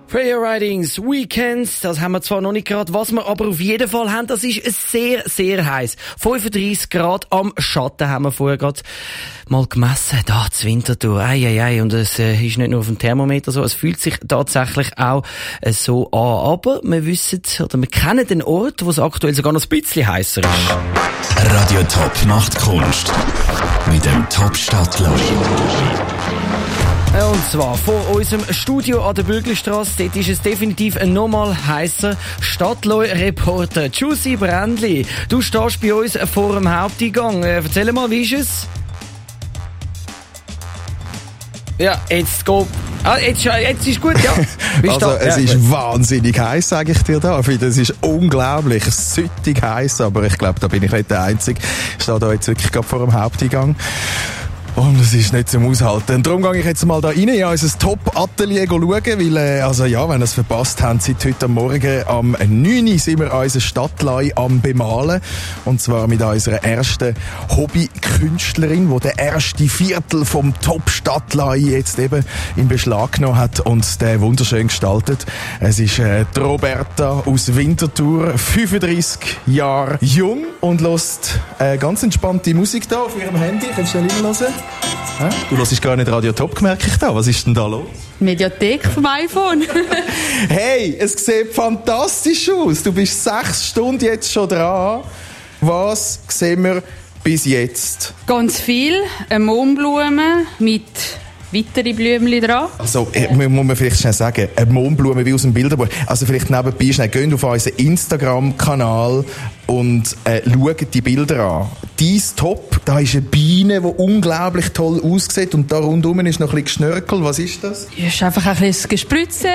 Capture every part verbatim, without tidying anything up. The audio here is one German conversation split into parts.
Prayer Ridings, Weekends, das haben wir zwar noch nicht gerade, was wir aber auf jeden Fall haben, das ist sehr, sehr heiß. fünfunddreissig Grad am Schatten haben wir vorher gerade mal gemessen, da zu Winterthur. Ei, ei, ei. Und es äh, ist nicht nur auf dem Thermometer so, es fühlt sich tatsächlich auch äh, so an. Aber wir wissen, oder wir kennen den Ort, wo es aktuell sogar noch ein bisschen heißer ist. Radio Top macht Kunst. Mit dem Top-Stadtler. Und zwar vor unserem Studio an der Bürglistrasse. Dort ist es definitiv ein nochmal heißer Stadtleu-Reporter. Jussi Brändli, du stehst bei uns vor dem Haupteingang. Äh, erzähl mal, wie ist es? Ja, jetzt go. Ah, jetzt, jetzt ist gut, ja. Also, da? es ja, ist gut. wahnsinnig heiß, sage ich dir, David. Es ist unglaublich, süttig heiß, aber ich glaube, da bin ich nicht der Einzige. Ich stehe da jetzt wirklich gerade vor dem Haupteingang. Und es ist nicht zum Aushalten. Und darum gehe ich jetzt mal da rein in unser Top-Atelier schauen, weil, äh, also ja, wenn ihr es verpasst habt, seit heute Morgen am neun Uhr sind wir unsere Stadtlei am Bemalen. Und zwar mit unserer ersten Hobby-Künstlerin, die der erste Viertel vom Top-Stadtlei jetzt eben in Beschlag genommen hat und der wunderschön gestaltet. Es ist äh, die Roberta aus Winterthur, fünfunddreissig Jahre jung und hört äh, ganz entspannte Musik da auf ihrem Handy. Kannst du schnell reinhören? Hä? Du hörst gar nicht Radio Top, merke ich da. Was ist denn da los? Mediathek vom iPhone. Hey, es sieht fantastisch aus. Du bist sechs Stunden jetzt schon dran. Was sehen wir bis jetzt? Ganz viel. Eine Mohnblume mit weiteren Blümchen dran. Also, äh, muss man vielleicht schnell sagen, eine Mohnblume wie aus dem Bilderbuch. Also vielleicht nebenbei schnell, geht auf unseren Instagram-Kanal und äh, schaut die Bilder an. Dein Top, da ist eine Biene, die unglaublich toll aussieht und da rundherum ist noch ein bisschen Geschnörkel. Was ist das? Ja, ist einfach ein bisschen Gespritze.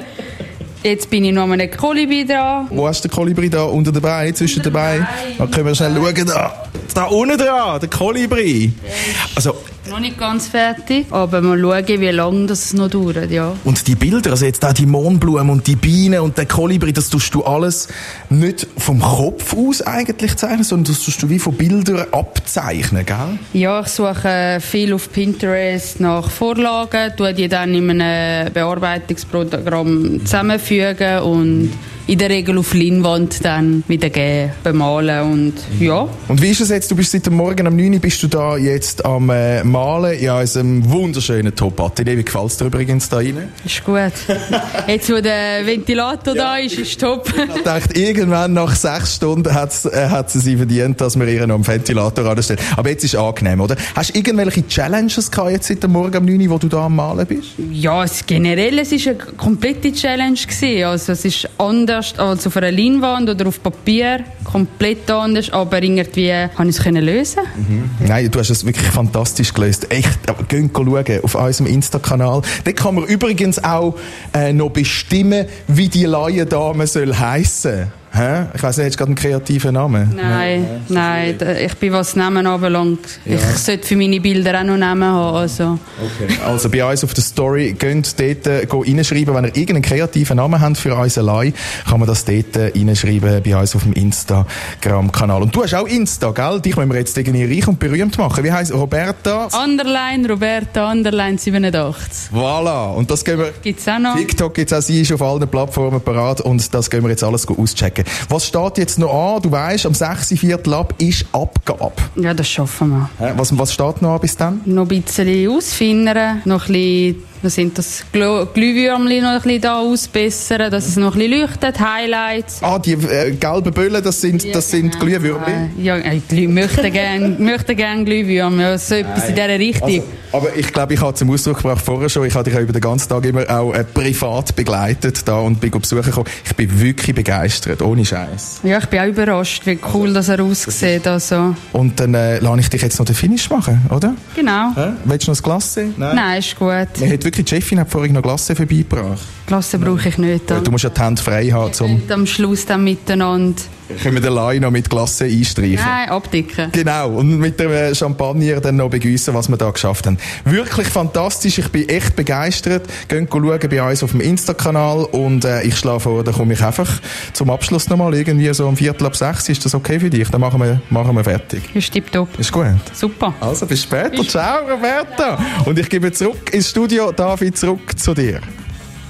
Jetzt bin ich noch an einem Kolibri dran. Wo hast du den Kolibri da? Unter dabei, zwischen dabei? Da können wir schnell schauen. Da, da unten dran, der Kolibri. Also, Noch nicht ganz fertig, aber mal schauen, wie lange das noch dauert, ja. und die Bilder, also jetzt auch die Mohnblume und die Biene und der Kolibri, das tust du alles nicht vom Kopf aus eigentlich zeichnen, sondern das tust du wie von Bildern abzeichnen, gell? Ja, ich suche viel auf Pinterest nach Vorlagen, tue die dann in einem Bearbeitungsprogramm zusammenfügen und in der Regel auf Leinwand dann wieder geben, bemalen und ja. Und wie ist es jetzt? Du bist seit dem Morgen um neun Uhr bist du da jetzt am äh, Malen in unserem wunderschönen Top-Atelier. Wie gefällt es dir übrigens da rein? Ist gut. Jetzt, wo der Ventilator ja, da ist, ist top. Ich dachte, irgendwann nach sechs Stunden hat äh, sie sie verdient, dass wir ihr noch am Ventilator anstellen. Aber jetzt ist es angenehm, oder? Hast du irgendwelche Challenges gehabt jetzt seit dem Morgen um neun Uhr, wo du da am Malen bist? Ja, es, generell, es war eine komplette Challenge gewesen. Also, es ist anders als auf einer Leinwand oder auf Papier. Komplett anders, aber irgendwie konnte ich es lösen. Mhm. Nein, du hast es wirklich fantastisch gelöst. Echt, aber geht schauen auf unserem Insta-Kanal. Dort kann man übrigens auch äh, noch bestimmen, wie die Laiendame soll heissen. Hä? Ich weiss nicht, hast du gerade einen kreativen Namen? Nein, nein, nein, ich bin, was Namen anbelangt. Ja. Ich sollte für meine Bilder auch noch Namen haben. Also. Okay. Also bei uns auf der Story, geht dort äh, reinschreiben, wenn ihr irgendeinen kreativen Namen habt für unsere Lei, kann man das dort äh, reinschreiben bei uns auf dem Instagram-Kanal. Und du hast auch Insta, gell? Dich wollen wir jetzt irgendwie reich und berühmt machen. Wie heisst Roberta? Underline, Roberta, Underline siebenundachtzig. Voilà. Und das gehen wir... Gibt's auch noch? TikTok gibt's auch, sie ist auf allen Plattformen parat und das gehen wir jetzt alles auschecken. Was steht jetzt noch an? Du weisst, am sechs Uhr Viertel ab ist Abgabe. Ja, das schaffen wir. Hä? Was, was steht noch an bis dann? Noch ein bisschen ausfinden, noch ein bisschen, was sind das, Glühwürmchen noch ein bisschen da ausbessern, dass es noch ein bisschen leuchtet, Highlights. Ah, die äh, gelben Böllen, das sind, Ja, das sind genau. Glühwürmchen? Ja, ich möchte gerne möchte gern Glühwürmchen, ja, so etwas in dieser Richtung. Also, aber ich glaube, ich habe zum Ausdruck gebracht vorher schon, ich habe dich ja über den ganzen Tag immer auch äh, privat begleitet da und bin besuchen gekommen. Ich bin wirklich begeistert, ohne Scheiß. Ja, ich bin auch überrascht, wie cool das er aussieht. Also. Und dann äh, lasse ich dich jetzt noch den Finish machen, oder? Genau. Hä? Willst du noch das Glasse? Nein. Nein, ist gut. Mir hat wirklich, Jeffin hat vorhin noch Glasse vorbeigebracht. Glasse brauche ich nicht. Du musst ja die Hände frei haben, zum... Und am Schluss dann miteinander. Können wir den Lai noch mit Glasse einstreichen? Nein, abdicken. Genau, und mit dem Champagner dann noch begüssen, was wir da geschafft haben. Wirklich fantastisch, ich bin echt begeistert. Geht schauen bei uns auf dem Insta-Kanal und äh, ich schlage vor, da komme ich einfach zum Abschluss nochmal irgendwie so um Viertel ab sechs. Ist das okay für dich? Dann machen wir, machen wir fertig. Ist tipptopp. Ist gut. Super. Also bis später. Ciao, Roberta. Und ich gebe zurück ins Studio. David, zurück zu dir.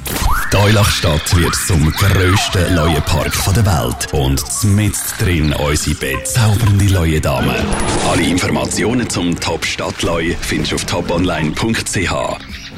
Die Eulachstadt wird zum grössten Leuenpark der Welt und mitten drin unsere bezaubernde Leuendame. Alle Informationen zum Top Stadtleu findest du auf top online punkt c h.